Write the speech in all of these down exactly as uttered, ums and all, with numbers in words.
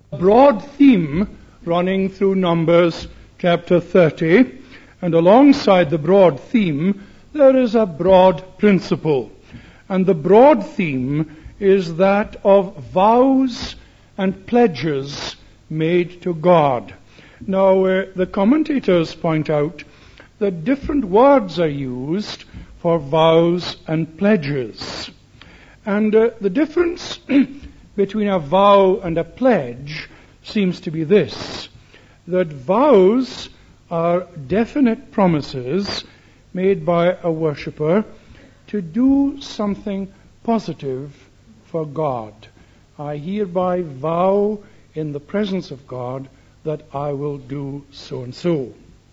Broad theme running through Numbers chapter thirty, and alongside the broad theme there is a broad principle. And the broad theme is that of vows and pledges made to God. Now, uh, the commentators point out that different words are used for vows and pledges. And uh, the difference between a vow and a pledge seems to be this, that vows are definite promises made by a worshipper to do something positive for God. I hereby vow in the presence of God that I will do so and so.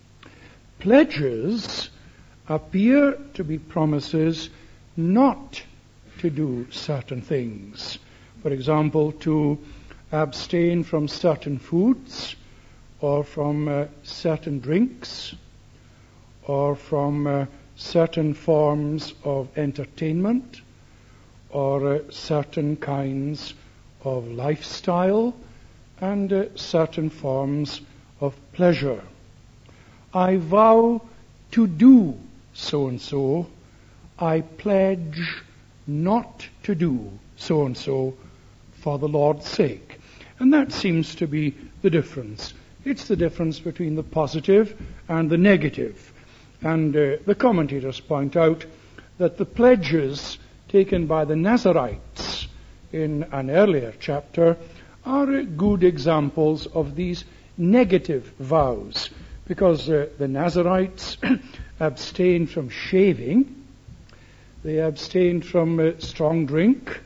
Pledges appear to be promises not to do certain things. For example, to abstain from certain foods, or from uh, certain drinks, or from uh, certain forms of entertainment, or uh, certain kinds of lifestyle, and uh, certain forms of pleasure. I vow to do so and so. I pledge not to do so and so for the Lord's sake. And that seems to be the difference. It's the difference between the positive and the negative. And uh, the commentators point out that the pledges taken by the Nazarites in an earlier chapter are uh, good examples of these negative vows, because uh, the Nazarites abstained from shaving, they abstained from uh, strong drink,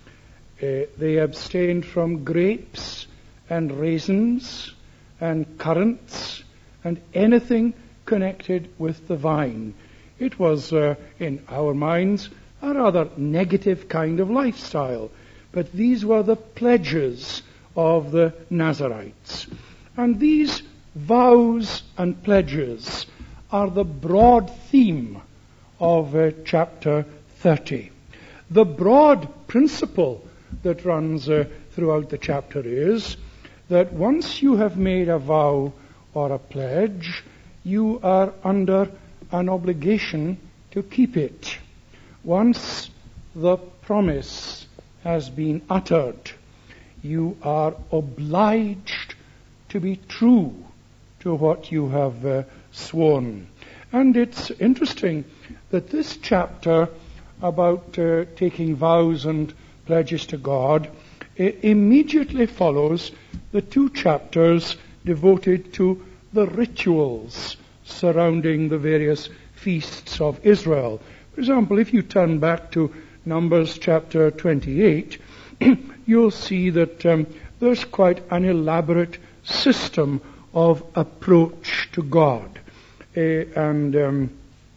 uh, they abstained from grapes and raisins and currants and anything connected with the vine. It was, uh, in our minds, a rather negative kind of lifestyle, but these were the pledges of the Nazarites. And these vows and pledges are the broad theme of uh, chapter thirty. The broad principle that runs uh, throughout the chapter is that once you have made a vow or a pledge, you are under an obligation to keep it. Once the promise has been uttered, you are obliged to be true to what you have uh, sworn. And it's interesting that this chapter about uh, taking vows and pledges to God it immediately follows the two chapters devoted to the rituals surrounding the various feasts of Israel. For example, if you turn back to Numbers chapter twenty-eight, you'll see that um, there's quite an elaborate system of approach to God. Uh, and um,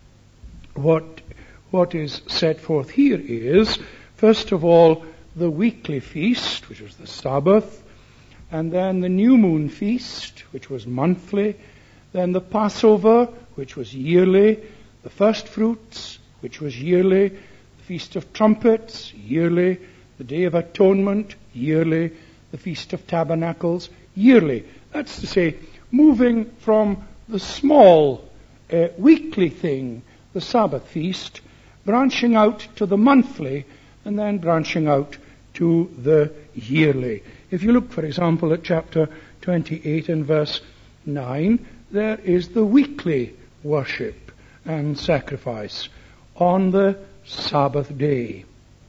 what what is set forth here is, first of all, the weekly feast, which was the Sabbath, and then the new moon feast, which was monthly, then the Passover, which was yearly, the first fruits, which was yearly, the Feast of Trumpets, yearly, the Day of Atonement, yearly, the Feast of Tabernacles, yearly. That's to say, moving from the small uh, weekly thing, the Sabbath feast, branching out to the monthly, and then branching out to the yearly. If you look, for example, at chapter twenty-eight and verse nine, there is the weekly worship and sacrifice on the Sabbath day.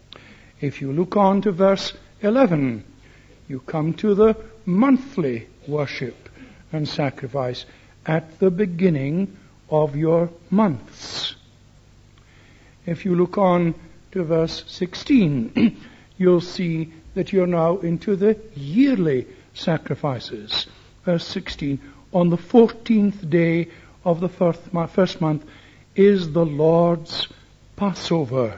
If you look on to verse eleven, you come to the monthly worship and sacrifice at the beginning of your months. If you look on to verse sixteen, you'll see that you're now into the yearly sacrifices. Verse sixteen, on the fourteenth day of the first month is the Lord's Passover.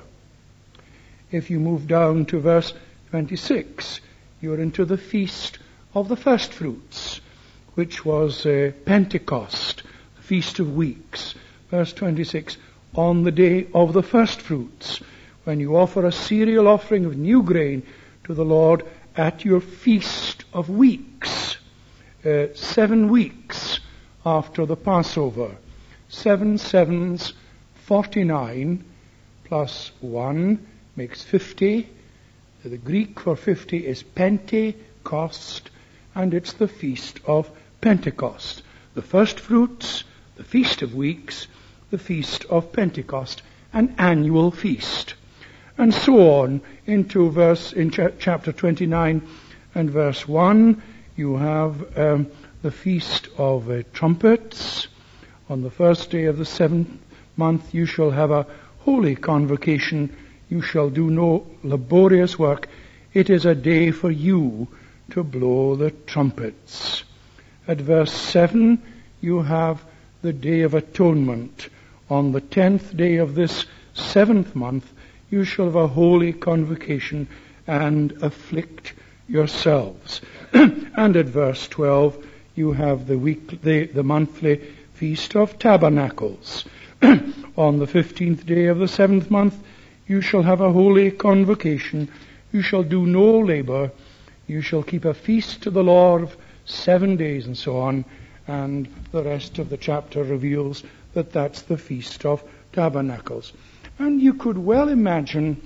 If you move down to verse twenty-six, you're into the feast of the first fruits, which was uh, Pentecost, the Feast of Weeks. Verse twenty-six, on the day of the first fruits, when you offer a cereal offering of new grain to the Lord at your Feast of Weeks, uh, seven weeks after the Passover. Seven sevens, forty-nine, plus one makes fifty. The Greek for fifty is Pentecost, and it's the Feast of Pentecost. The first fruits, the Feast of Weeks, the Feast of Pentecost, an annual feast. And so on into verse, in cha- chapter twenty-nine and verse one, you have um, the Feast of uh, Trumpets. On the first day of the seventh month you shall have a holy convocation. You shall do no laborious work. It is a day for you to blow the trumpets. At verse seven, you have the Day of Atonement. On the tenth day of this seventh month, you shall have a holy convocation and afflict yourselves. And at verse twelve, you have the week, the, the monthly Feast of Tabernacles. On the fifteenth day of the seventh month, you shall have a holy convocation. You shall do no labor. You shall keep a feast to the Lord of seven days, and so on. And the rest of the chapter reveals that that's the Feast of Tabernacles. And you could well imagine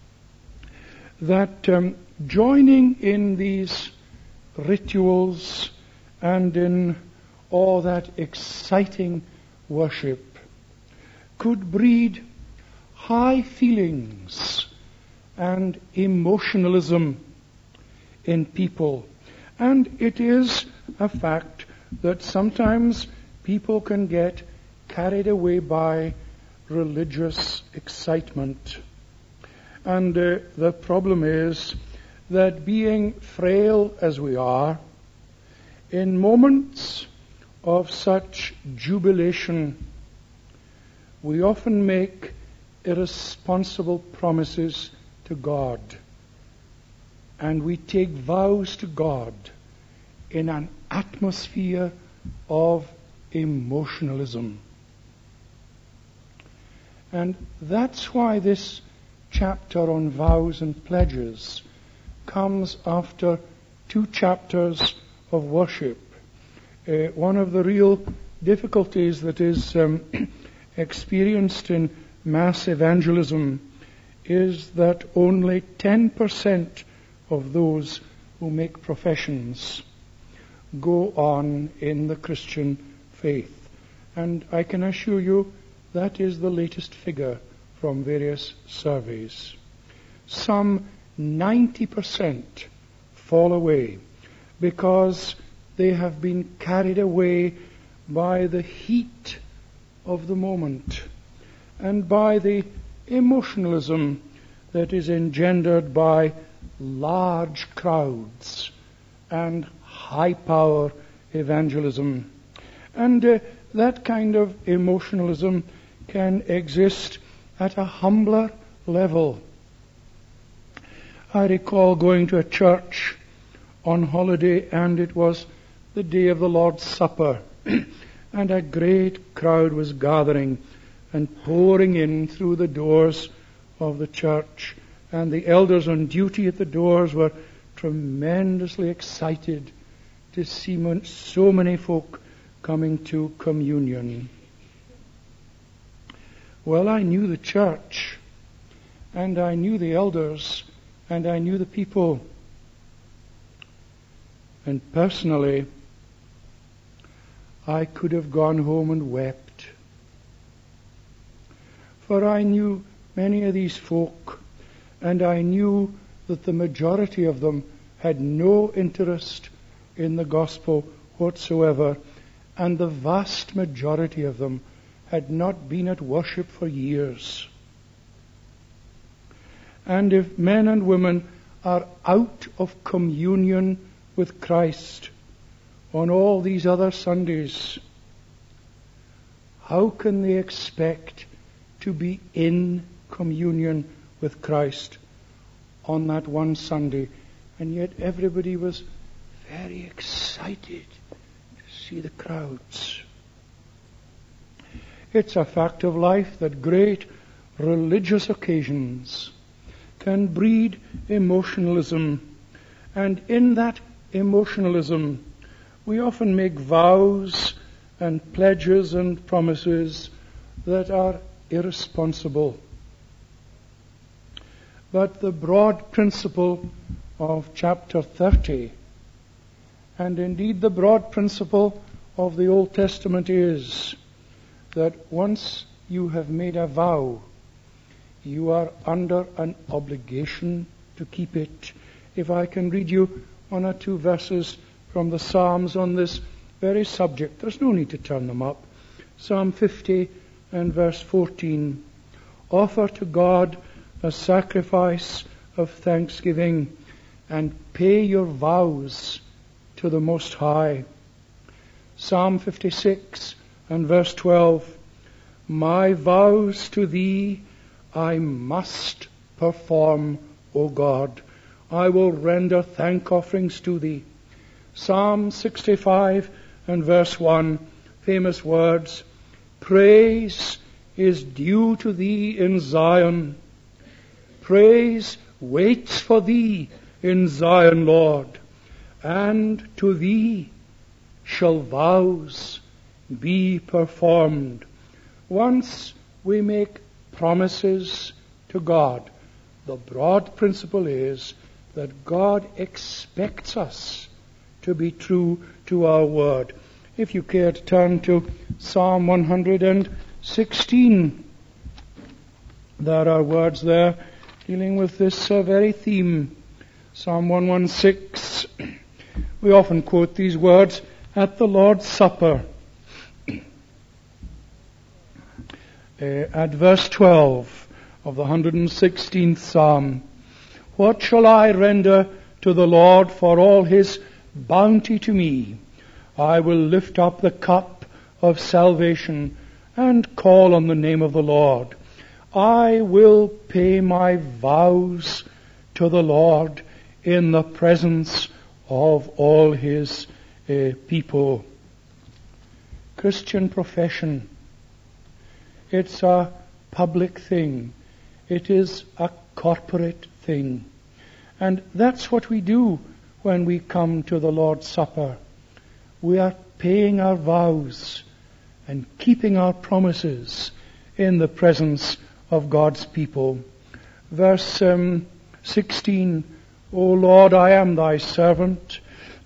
that um, joining in these rituals and in all that exciting worship could breed high feelings and emotionalism in people. And it is a fact that sometimes people can get carried away by religious excitement. And uh, the problem is that being frail as we are, in moments of such jubilation, we often make irresponsible promises to God. And we take vows to God in an atmosphere of emotionalism. And that's why this chapter on vows and pledges comes after two chapters of worship. Uh, one of the real difficulties that is um, experienced in mass evangelism is that only ten percent of those who make professions go on in the Christian faith. And I can assure you that is the latest figure from various surveys. Some ninety percent fall away because they have been carried away by the heat of the moment and by the emotionalism that is engendered by large crowds and high power evangelism. And uh, that kind of emotionalism can exist at a humbler level. I recall going to a church on holiday, and it was the day of the Lord's Supper, and a great crowd was gathering and pouring in through the doors of the church, and the elders on duty at the doors were tremendously excited to see so many folk coming to communion. Well, I knew the church, and I knew the elders, and I knew the people. And personally, I could have gone home and wept. For I knew many of these folk, and I knew that the majority of them had no interest in the gospel whatsoever, and the vast majority of them had not been at worship for years. And if men and women are out of communion with Christ on all these other Sundays, how can they expect to be in communion with Christ on that one Sunday? And yet everybody was very excited to see the crowds. It's a fact of life that great religious occasions can breed emotionalism And in that emotionalism, we often make vows and pledges and promises that are irresponsible. But the broad principle of chapter thirty, and indeed the broad principle of the Old Testament, is that once you have made a vow, you are under an obligation to keep it. If I can read you one or two verses from the Psalms on this very subject. There's no need to turn them up. Psalm fifty and verse fourteen. Offer to God a sacrifice of thanksgiving and pay your vows to the Most High. Psalm fifty-six and verse twelve. My vows to thee I must perform, O God. I will render thank offerings to thee. Psalm sixty-five and verse one, famous words. Praise is due to thee in Zion. Praise waits for thee in Zion, Lord. And to thee shall vows be performed. Once we make promises to God, the broad principle is that God expects us to be true to our word. If you care to turn to Psalm one hundred sixteen, there are words there dealing with this uh, very theme. Psalm one sixteen. We often quote these words at the Lord's Supper. Uh, at verse twelve of the one hundred sixteenth Psalm. What shall I render to the Lord for all his bounty to me? I will lift up the cup of salvation and call on the name of the Lord. I will pay my vows to the Lord in the presence of all his uh, people. Christian profession. It's a public thing. It is a corporate thing. And that's what we do when we come to the Lord's Supper. We are paying our vows and keeping our promises in the presence of God's people. Verse um, sixteen, O Lord, I am thy servant.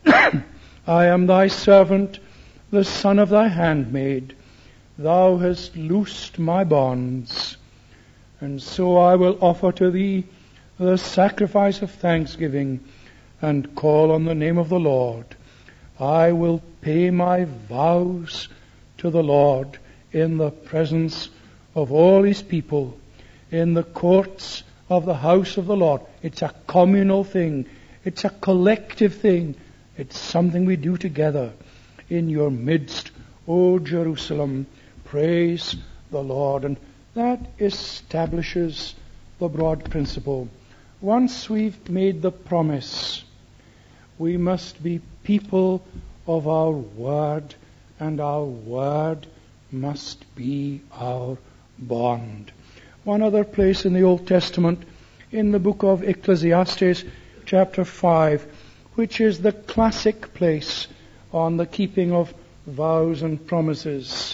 I am thy servant, the son of thy handmaid. Thou hast loosed my bonds, and so I will offer to thee the sacrifice of thanksgiving and call on the name of the Lord. I will pay my vows to the Lord in the presence of all his people, in the courts of the house of the Lord. It's a communal thing. It's a collective thing. It's something we do together. In your midst, O Jerusalem, praise the Lord. And that establishes the broad principle. Once we've made the promise, we must be people of our word, and our word must be our bond. One other place in the Old Testament, in the book of Ecclesiastes, chapter five, which is the classic place on the keeping of vows and promises.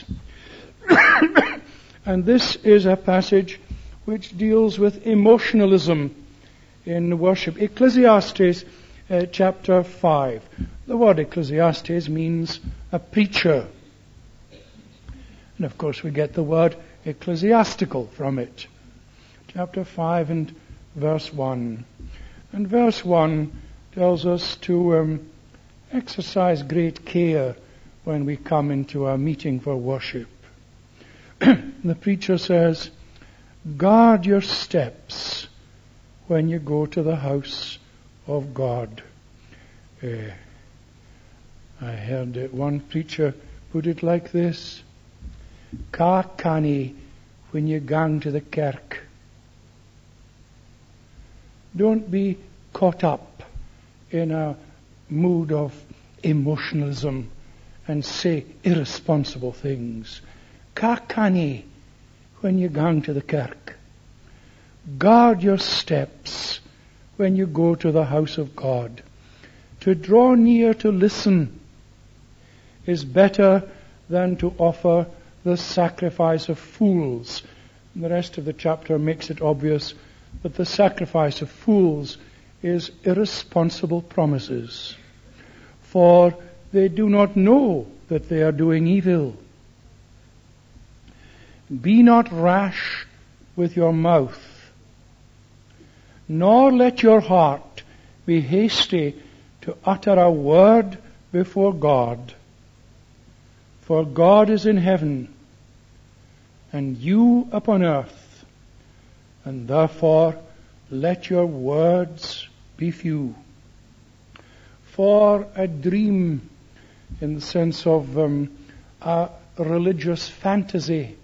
And this is a passage which deals with emotionalism in worship. Ecclesiastes uh, chapter five. The word Ecclesiastes means a preacher. And of course we get the word ecclesiastical from it. Chapter five and verse one. And verse one tells us to um, exercise great care when we come into a meeting for worship. The preacher says, guard your steps when you go to the house of God. Uh, I heard uh, one preacher put it like this: Ka canny when you gang to the kerk. Don't be caught up in a mood of emotionalism and say irresponsible things. Ka canny when you gang to the kerk. Guard your steps when you go to the house of God. To draw near to listen is better than to offer the sacrifice of fools. And the rest of the chapter makes it obvious that the sacrifice of fools is irresponsible promises, for they do not know that they are doing evil. Be not rash with your mouth, nor let your heart be hasty to utter a word before God. For God is in heaven, and you upon earth, and therefore let your words be few. For a dream, in the sense of um, a religious fantasy,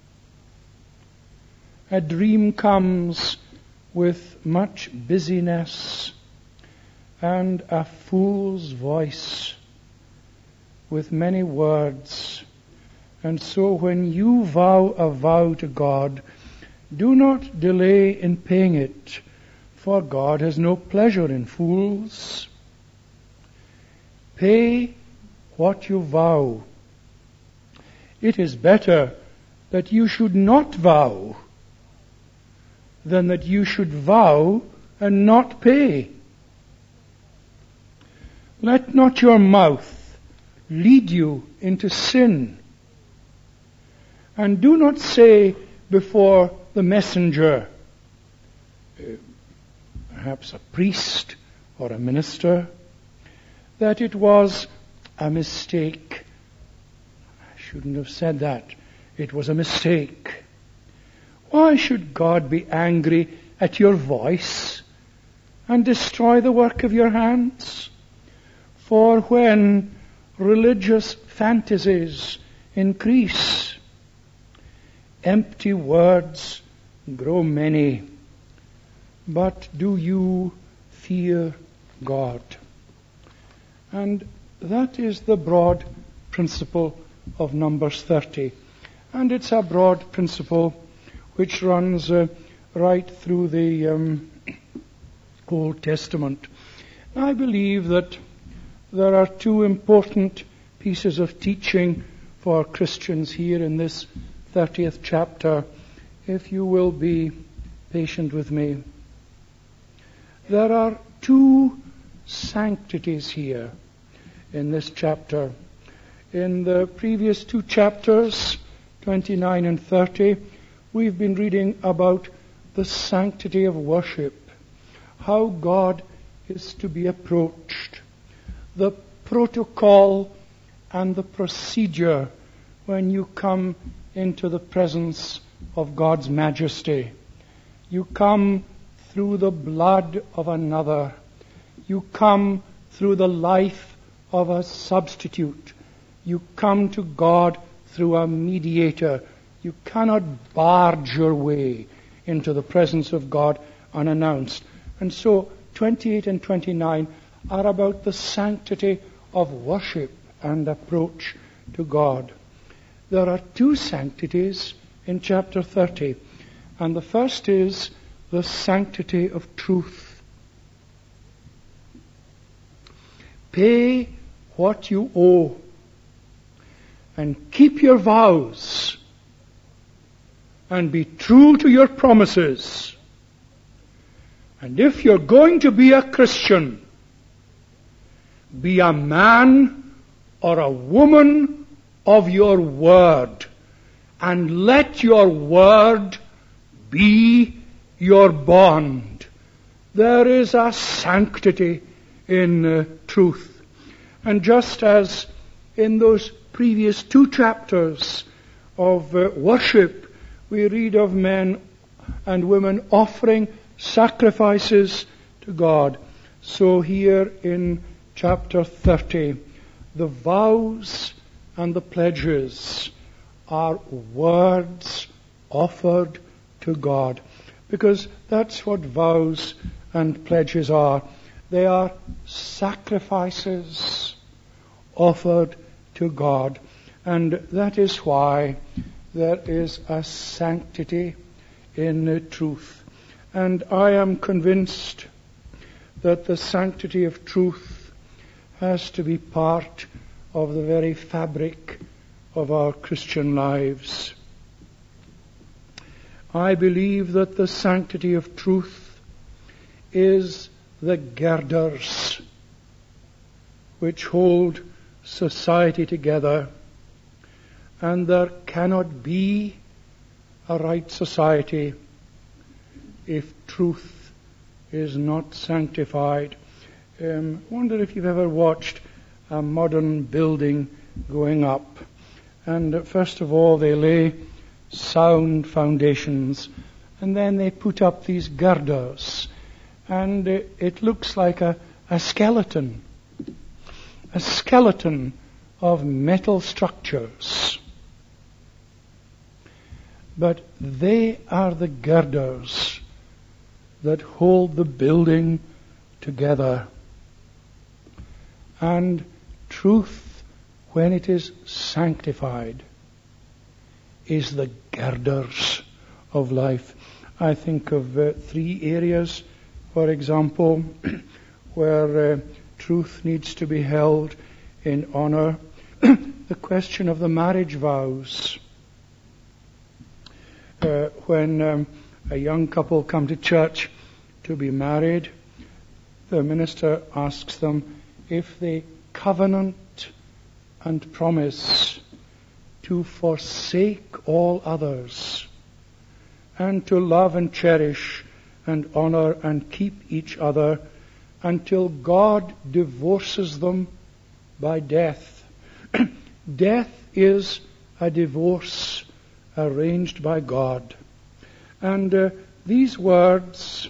a dream comes with much busyness and a fool's voice with many words. And so when you vow a vow to God, do not delay in paying it, for God has no pleasure in fools. Pay what you vow. It is better that you should not vow than that you should vow and not pay. Let not your mouth lead you into sin. And do not say before the messenger, uh, perhaps a priest or a minister, that it was a mistake. I shouldn't have said that. It was a mistake. Why should God be angry at your voice and destroy the work of your hands? For when religious fantasies increase, empty words grow many. But do you fear God? And that is the broad principle of Numbers thirty. And it's a broad principle which runs uh, right through the um, Old Testament. I believe that there are two important pieces of teaching for Christians here in this thirtieth chapter, if you will be patient with me. There are two sanctities here in this chapter. In the previous two chapters, twenty-nine and thirty, we've been reading about the sanctity of worship, how God is to be approached, the protocol and the procedure when you come into the presence of God's majesty. You come through the blood of another. You come through the life of a substitute. You come to God through a mediator. You cannot barge your way into the presence of God unannounced. And so twenty-eight and twenty-nine are about the sanctity of worship and approach to God. There are two sanctities in chapter thirty, and the first is the sanctity of truth. Pay what you owe and keep your vows and be true to your promises. And if you're going to be a Christian, be a man or a woman of your word, and let your word be your bond. There is a sanctity in uh, truth. And just as in those previous two chapters of uh, worship, we read of men and women offering sacrifices to God, so here in chapter thirty, the vows and the pledges are words offered to God. Because that's what vows and pledges are. They are sacrifices offered to God. And that is why there is a sanctity in the truth. And I am convinced that the sanctity of truth has to be part of the very fabric of our Christian lives. I believe that the sanctity of truth is the girders which hold society together, and there cannot be a right society if truth is not sanctified. Um, I wonder if you've ever watched a modern building going up. And uh, first of all, they lay sound foundations, and then they put up these girders, and uh, it looks like a, a skeleton, a skeleton of metal structures. But they are the girders that hold the building together. And truth, when it is sanctified, is the girders of life. I think of uh, three areas, for example, where uh, truth needs to be held in honor. The question of the marriage vows. Uh, when um, a young couple come to church to be married, the minister asks them if they covenant and promise to forsake all others and to love and cherish and honor and keep each other until God divorces them by death. Death is a divorce arranged by God. And uh, these words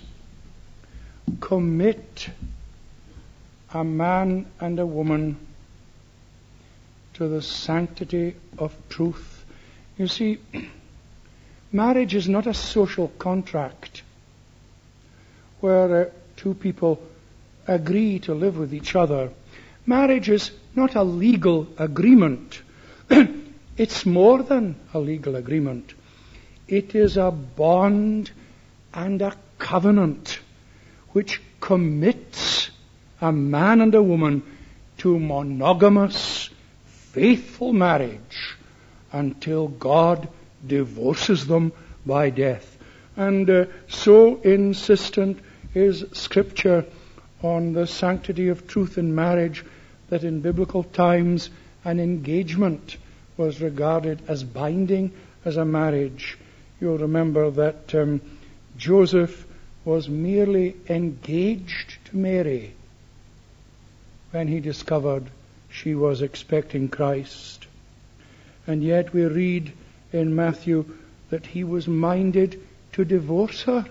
commit a man and a woman to the sanctity of truth. You see, marriage is not a social contract where uh, two people agree to live with each other. Marriage is not a legal agreement. It's more than a legal agreement. It is a bond and a covenant which commits a man and a woman to monogamous, faithful marriage until God divorces them by death. And uh, so insistent is Scripture on the sanctity of truth in marriage that in biblical times an engagement was regarded as binding as a marriage. You'll remember that um, Joseph was merely engaged to Mary when he discovered she was expecting Christ. And yet we read in Matthew that he was minded to divorce her.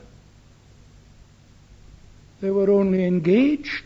They were only engaged,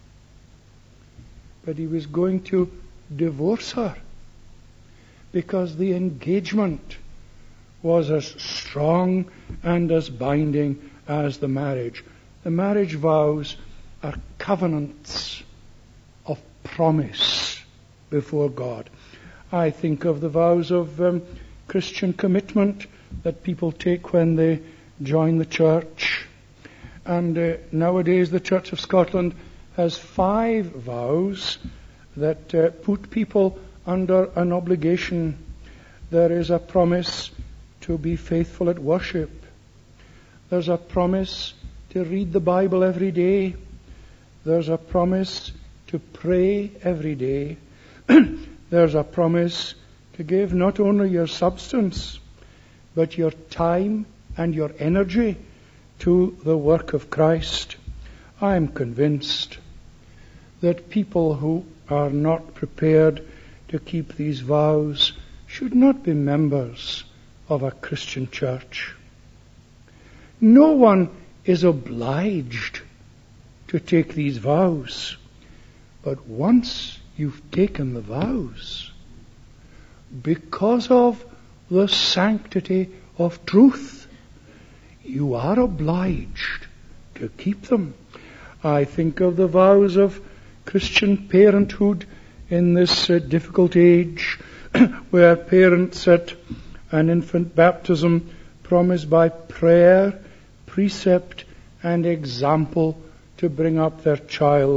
but he was going to divorce her because the engagement was as strong and as binding as the marriage. The marriage vows are covenants of promise before God. I think of the vows of um, Christian commitment that people take when they join the church. And uh, nowadays the Church of Scotland has five vows that uh, put people under an obligation. There is a promise to be faithful at worship. There's a promise to read the Bible every day. There's a promise to pray every day. There's a promise to give not only your substance, but your time and your energy to the work of Christ. I am convinced that people who are not prepared to keep these vows should not be members of a Christian church. No one is obliged to take these vows, but once you've taken the vows, because of the sanctity of truth, you are obliged to keep them. I think of the vows of Christian parenthood in this uh, difficult age, where parents at an infant baptism promise by prayer, precept, and example to bring up their child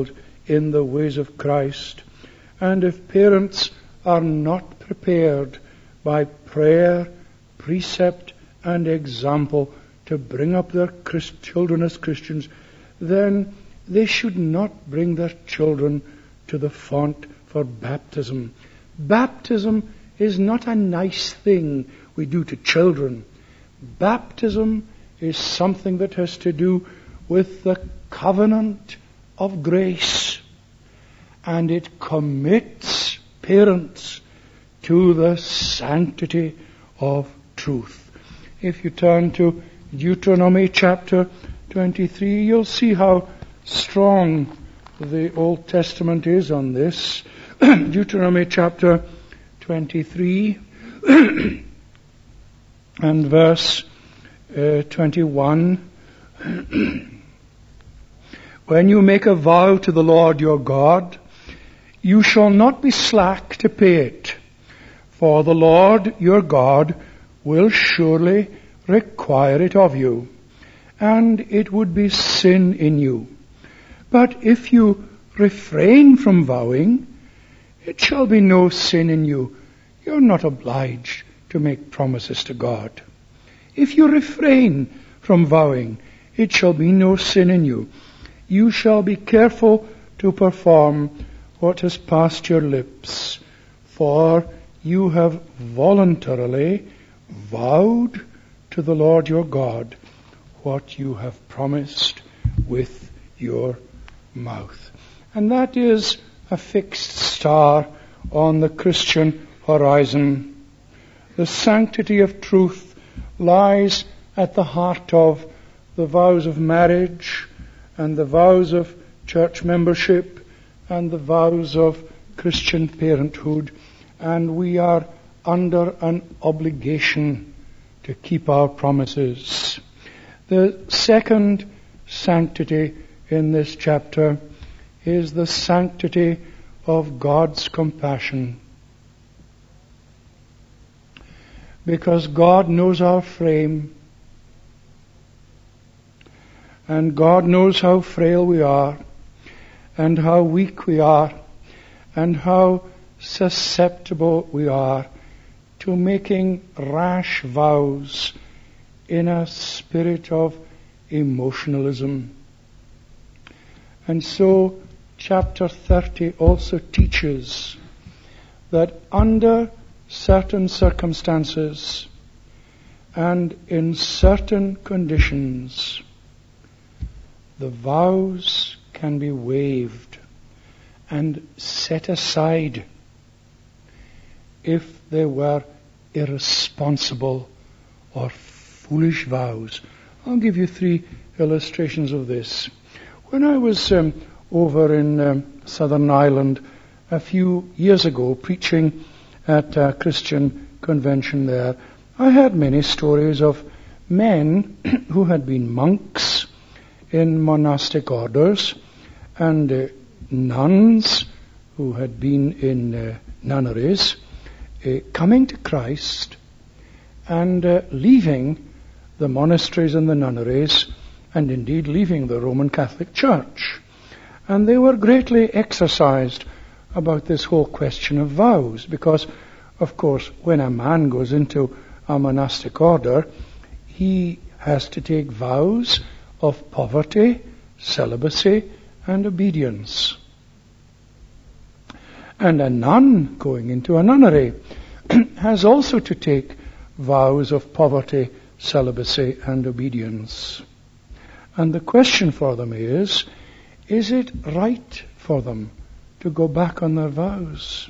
in the ways of Christ. And if parents are not prepared by prayer, precept, and example to bring up their Christ- children as Christians, then they should not bring their children to the font for baptism. Baptism is not a nice thing we do to children. Baptism is something that has to do with the covenant of grace, and it commits parents to the sanctity of truth. If you turn to Deuteronomy chapter twenty-three, you'll see how strong the Old Testament is on this. Deuteronomy chapter twenty-three and verse uh, twenty-one. When you make a vow to the Lord your God, you shall not be slack to pay it, for the Lord your God will surely require it of you, and it would be sin in you. But if you refrain from vowing, it shall be no sin in you. You're not obliged to make promises to God. If you refrain from vowing, it shall be no sin in you. You shall be careful to perform what has passed your lips, for you have voluntarily vowed to the Lord your God what you have promised with your mouth. And that is a fixed star on the Christian horizon. The sanctity of truth lies at the heart of the vows of marriage and the vows of church membership and the vows of Christian parenthood, and we are under an obligation to keep our promises. The second sanctity in this chapter is the sanctity of God's compassion. Because God knows our frame, and God knows how frail we are, and how weak we are, and how susceptible we are to making rash vows in a spirit of emotionalism. And so chapter thirty also teaches that under certain circumstances and in certain conditions, the vows can be waived and set aside if they were irresponsible or foolish vows. I'll give you three illustrations of this. When I was um, over in um, Southern Ireland a few years ago preaching at a Christian convention there, I heard many stories of men who had been monks in monastic orders and uh, nuns who had been in uh, nunneries uh, coming to Christ and uh, leaving the monasteries and the nunneries, and indeed leaving the Roman Catholic Church. And they were greatly exercised about this whole question of vows, because, of course, when a man goes into a monastic order, he has to take vows of poverty, celibacy, and obedience. And a nun going into a nunnery has also to take vows of poverty, celibacy, and obedience. And the question for them is, is it right for them to go back on their vows?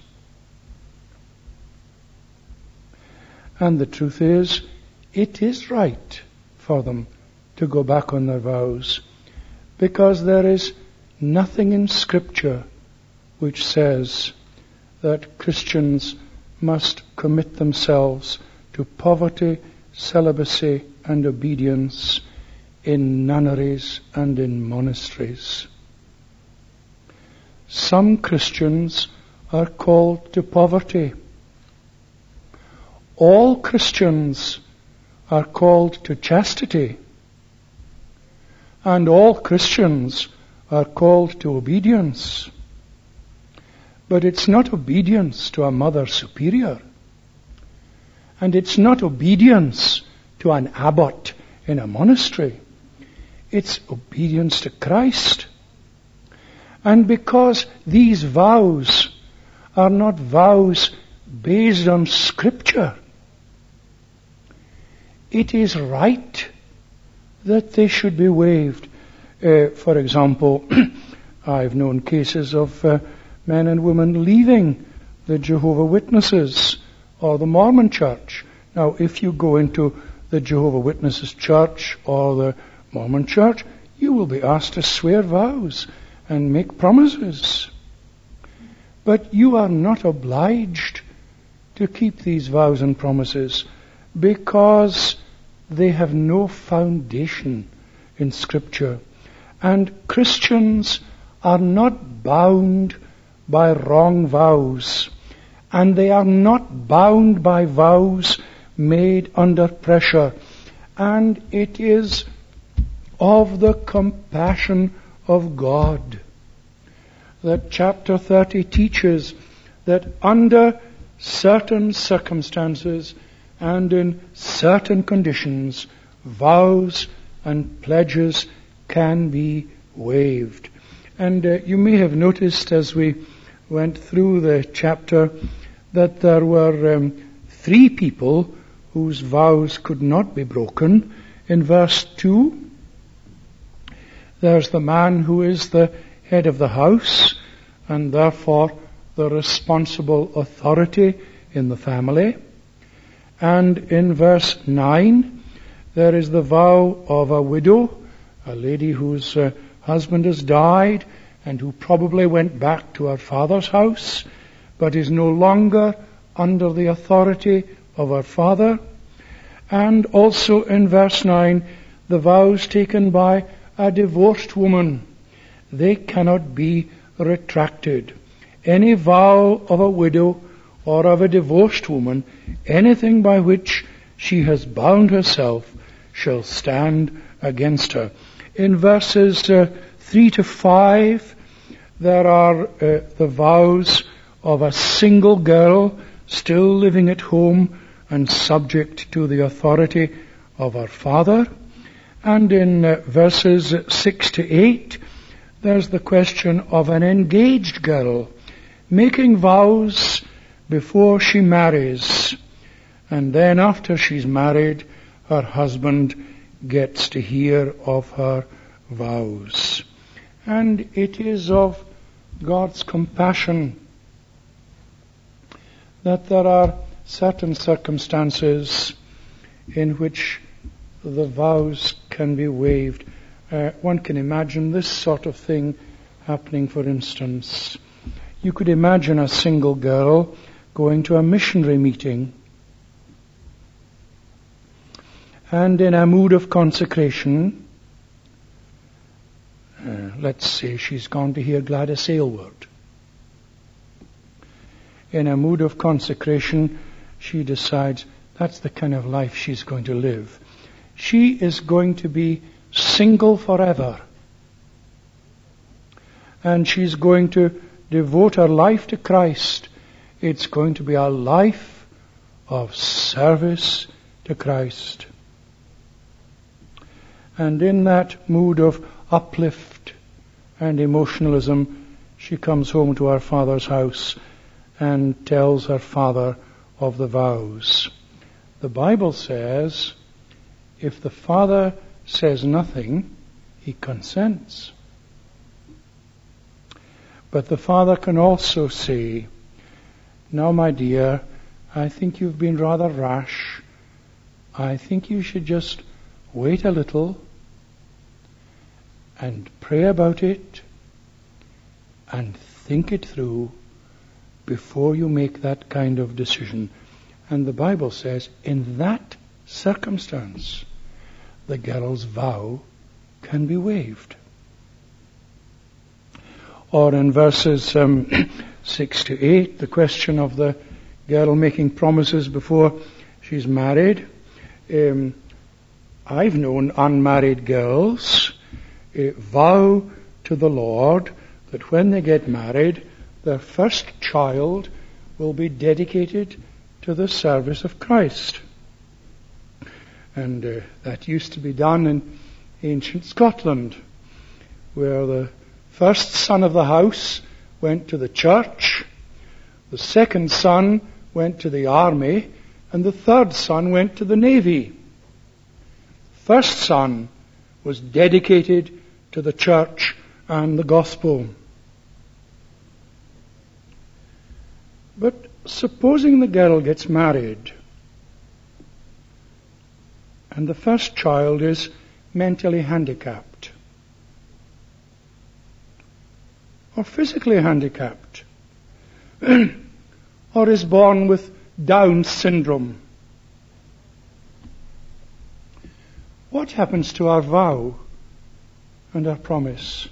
And the truth is, it is right for them to go back on their vows, because there is nothing in Scripture which says that Christians must commit themselves to poverty, celibacy, and obedience in nunneries and in monasteries. Some Christians are called to poverty. All Christians are called to chastity. And all Christians are called to obedience. But it's not obedience to a mother superior. And it's not obedience to an abbot in a monastery. It's obedience to Christ. And because these vows are not vows based on Scripture, it is right that they should be waived. Uh, for example, I've known cases of uh, men and women leaving the Jehovah Witnesses or the Mormon Church. Now, if you go into the Jehovah Witnesses Church or the Mormon Church, you will be asked to swear vows and make promises. But you are not obliged to keep these vows and promises because they have no foundation in Scripture. And Christians are not bound by wrong vows. And they are not bound by vows made under pressure. And it is of the compassion of God that chapter thirty teaches that under certain circumstances and in certain conditions, vows and pledges can be waived. And uh, you may have noticed as we went through the chapter that there were um, three people whose vows could not be broken. In verse two, there's the man who is the head of the house and therefore the responsible authority in the family. And in verse nine, there is the vow of a widow, a lady whose uh, husband has died and who probably went back to her father's house, but is no longer under the authority of her father. And also in verse nine, the vows taken by a divorced woman. They cannot be retracted. Any vow of a widow or of a divorced woman, anything by which she has bound herself, shall stand against her. In verses uh, three to five, there are uh, the vows of a single girl still living at home and subject to the authority of her father. And in uh, verses six to eight, there's the question of an engaged girl making vows before she marries. And then after she's married, her husband gets to hear of her vows. And it is of God's compassion that there are certain circumstances in which the vows can be waived. Uh, one can imagine this sort of thing happening, for instance. You could imagine a single girl going to a missionary meeting and in a mood of consecration, uh, let's say she's gone to hear Gladys Aylward. In a mood of consecration, she decides that's the kind of life she's going to live. She is going to be single forever. And she's going to devote her life to Christ. It's going to be a life of service to Christ. And in that mood of uplift and emotionalism, she comes home to her father's house and tells her father of the vows. The Bible says, if the father says nothing, he consents. But the father can also say, now my dear, I think you've been rather rash. I think you should just wait a little and pray about it and think it through before you make that kind of decision. And the Bible says, in that circumstance, the girl's vow can be waived. Or in verses um, six to eight, the question of the girl making promises before she's married. Um, I've known unmarried girls uh, vow to the Lord that when they get married, their first child will be dedicated to the service of Christ. And uh, that used to be done in ancient Scotland, where the first son of the house went to the church, the second son went to the army, and the third son went to the navy. First son was dedicated to the church and the gospel. But supposing the girl gets married, and the first child is mentally handicapped, or physically handicapped, or is born with Down syndrome, what happens to our vow and our promise?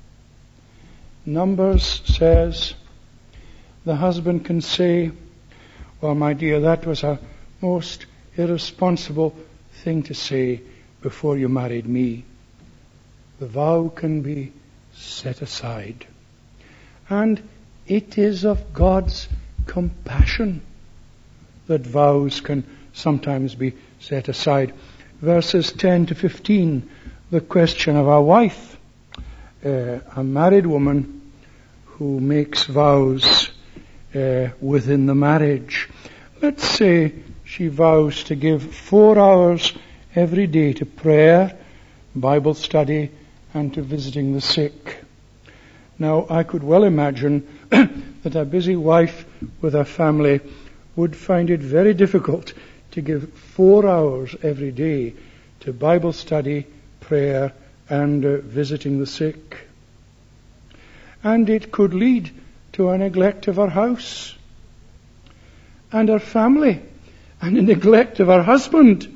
Numbers says the husband can say, well, my dear, that was a most irresponsible thing to say before you married me. The vow can be set aside. And it is of God's compassion that vows can sometimes be set aside. Verses ten to fifteen, the question of a wife, uh, a married woman who makes vows uh, within the marriage. Let's say she vows to give four hours every day to prayer, Bible study, and to visiting the sick. Now, I could well imagine that a busy wife with a family would find it very difficult to give four hours every day to Bible study, prayer, and uh, visiting the sick. And it could lead to a neglect of her house and her family and a neglect of her husband.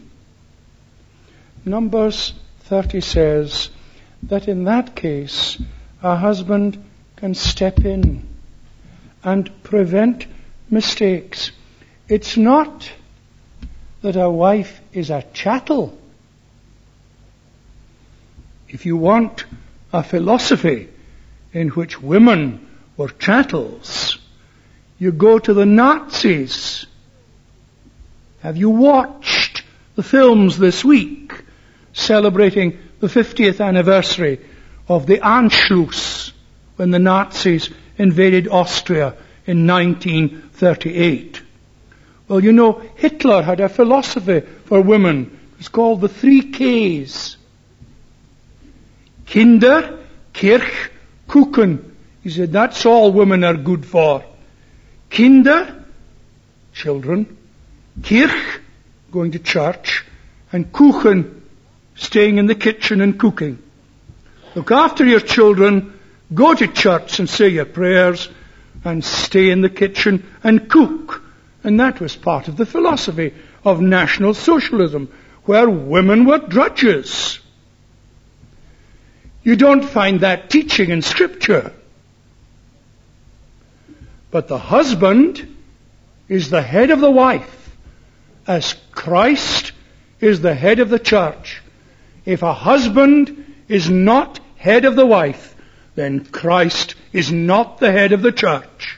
Numbers thirty says that in that case, a husband can step in and prevent mistakes. It's not that a wife is a chattel. If you want a philosophy in which women were chattels, you go to the Nazis. Have you watched the films this week celebrating the fiftieth anniversary of the Anschluss when the Nazis invaded Austria in nineteen thirty-eight? Well, you know, Hitler had a philosophy for women. It's called the three K's. Kinder, Kirch, Kuchen. He said that's all women are good for. Kinder, children. Kirch, going to church. And Kuchen, staying in the kitchen and cooking. Look after your children, go to church and say your prayers, and stay in the kitchen and cook. And that was part of the philosophy of National Socialism, where women were drudges. You don't find that teaching in Scripture. But the husband is the head of the wife, as Christ is the head of the church. If a husband is not head of the wife, then Christ is not the head of the church.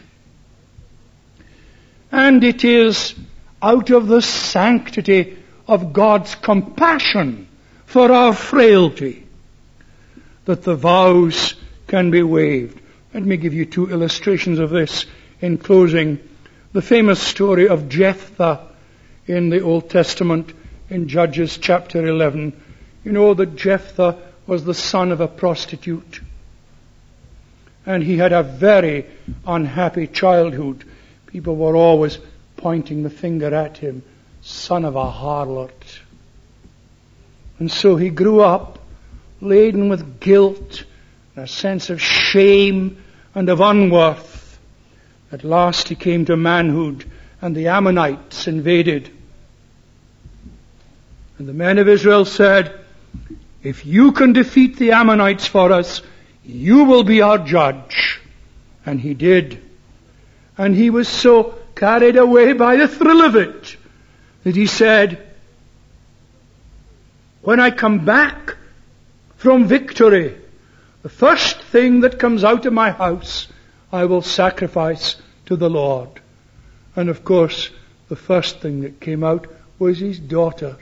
And it is out of the sanctity of God's compassion for our frailty that the vows can be waived. Let me give you two illustrations of this in closing. The famous story of Jephthah in the Old Testament in Judges chapter eleven. You know that Jephthah was the son of a prostitute. And he had a very unhappy childhood. People were always pointing the finger at him, son of a harlot. And so he grew up laden with guilt and a sense of shame and of unworth. At last he came to manhood, and the Ammonites invaded. And the men of Israel said, if you can defeat the Ammonites for us, you will be our judge. And he did. And he was so carried away by the thrill of it that he said, when I come back from victory, The first thing that comes out of my house, I will sacrifice to the Lord. And of course, the first thing that came out was his daughter.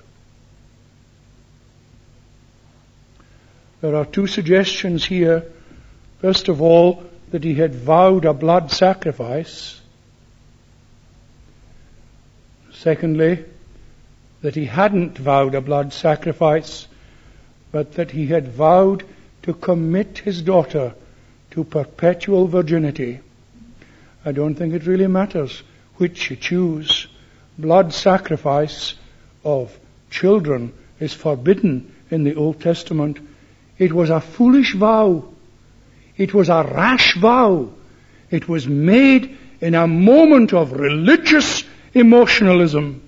There are two suggestions here. First of all, that he had vowed a blood sacrifice. Secondly, that he hadn't vowed a blood sacrifice, but that he had vowed to commit his daughter to perpetual virginity. I don't think it really matters which you choose. Blood sacrifice of children is forbidden in the Old Testament. It was a foolish vow. It was a rash vow. It was made in a moment of religious emotionalism.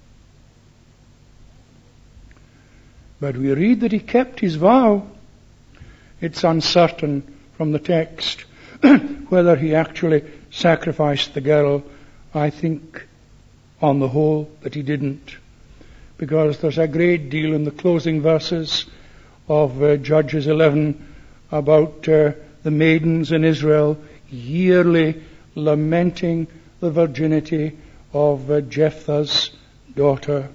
But we read that he kept his vow. It's uncertain from the text whether he actually sacrificed the girl. I think, on the whole, that he didn't. Because there's a great deal in the closing verses of uh, Judges eleven about uh, the maidens in Israel yearly lamenting the virginity of uh, Jephthah's daughter.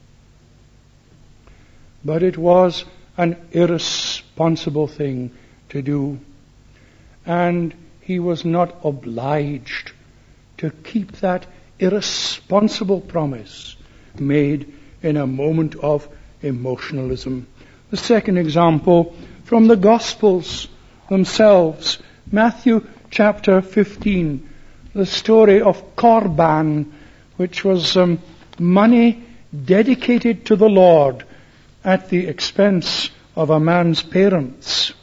But it was an irresponsible thing to do. And he was not obliged to keep that irresponsible promise made in a moment of emotionalism. The second example from the Gospels themselves. Matthew chapter fifteen. The story of Korban, which was um, money dedicated to the Lord at the expense of a man's parents.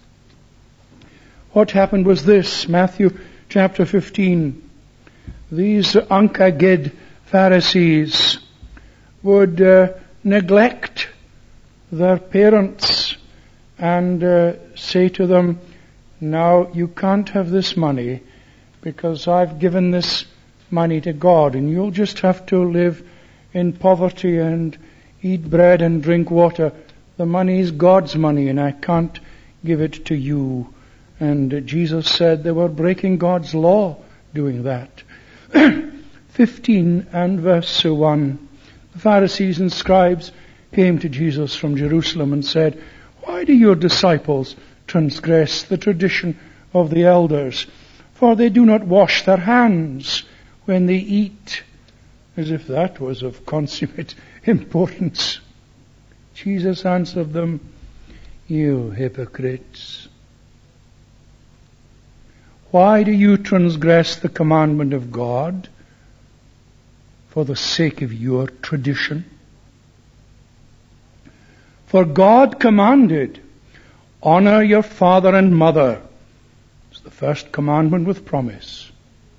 What happened was this, Matthew chapter fifteen. These Ankagid Pharisees would uh, neglect their parents and uh, say to them, now you can't have this money because I've given this money to God and you'll just have to live in poverty and eat bread and drink water. The money is God's money and I can't give it to you. And Jesus said they were breaking God's law doing that. fifteen and verse one. The Pharisees and scribes came to Jesus from Jerusalem and said, why do your disciples transgress the tradition of the elders? For they do not wash their hands when they eat. As if that was of consummate importance. Jesus answered them, you hypocrites. Why do you transgress the commandment of God for the sake of your tradition? For God commanded, honor your father and mother. It's the first commandment with promise.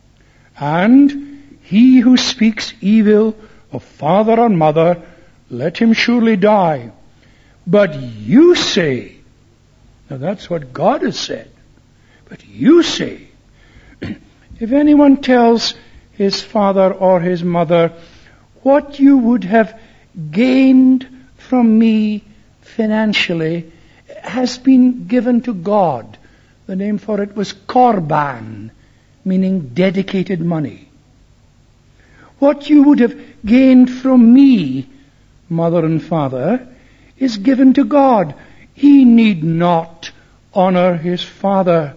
And he who speaks evil of father or mother, let him surely die. But you say, now that's what God has said, but you say, if anyone tells his father or his mother, what you would have gained from me financially has been given to God. The name for it was Korban, meaning dedicated money. What you would have gained from me, mother and father, is given to God. He need not honor his father.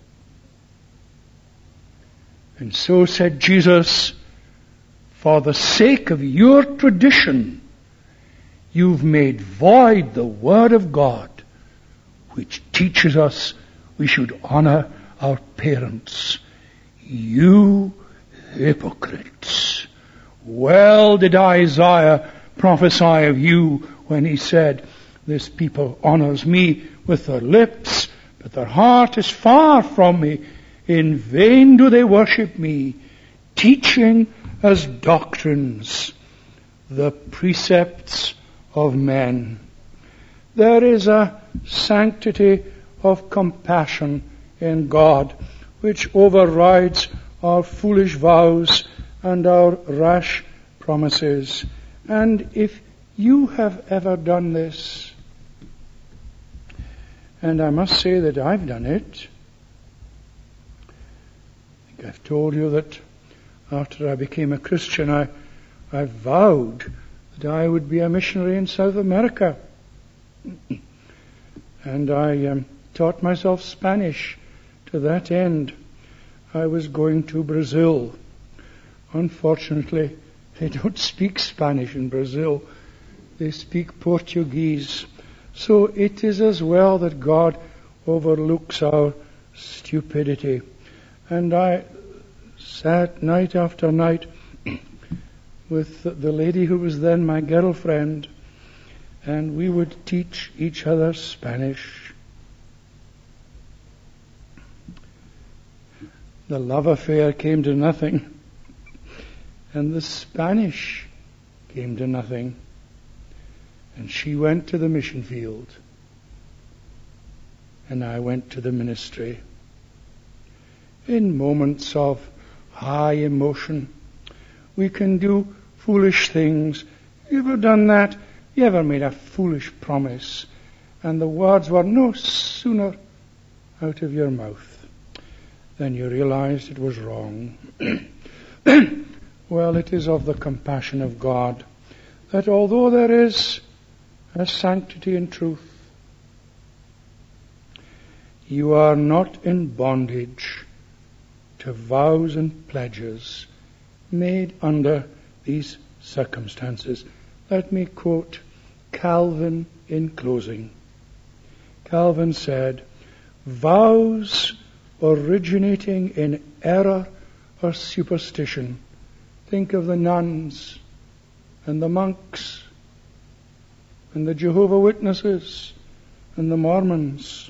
And so said Jesus, for the sake of your tradition, you've made void the word of God, which teaches us we should honor our parents. You hypocrites! Well did Isaiah prophesy of you when he said, this people honors me with their lips, but their heart is far from me. In vain do they worship me, teaching as doctrines the precepts of men. There is a sanctity of compassion in God which overrides our foolish vows and our rash promises. And if you have ever done this, And I must say that I've done it. I think I've told you that after I became a Christian, I, I vowed that I would be a missionary in South America. And I um, taught myself Spanish to that end. I was going to Brazil. Unfortunately, they don't speak Spanish in Brazil. They speak Portuguese. So it is as well that God overlooks our stupidity. And I sat night after night with the lady who was then my girlfriend, and we would teach each other Spanish. The love affair came to nothing, and the Spanish came to nothing. And she went to the mission field, and I went to the ministry. In moments of high emotion, we can do foolish things. You ever done that? You ever made a foolish promise, and the words were no sooner out of your mouth than you realized it was wrong? Well, it is of the compassion of God that although there is a sanctity in truth, you are not in bondage to vows and pledges made under these circumstances. Let me quote Calvin in closing. Calvin said, "Vows originating in error or superstition," think of the nuns and the monks and the Jehovah's Witnesses and the Mormons.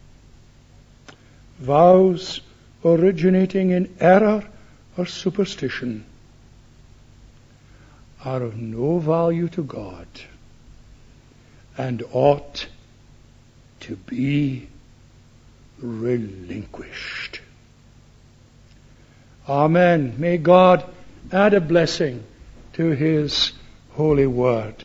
Vows originating in error or superstition are of no value to God and ought to be relinquished. Amen. May God add a blessing to His holy word.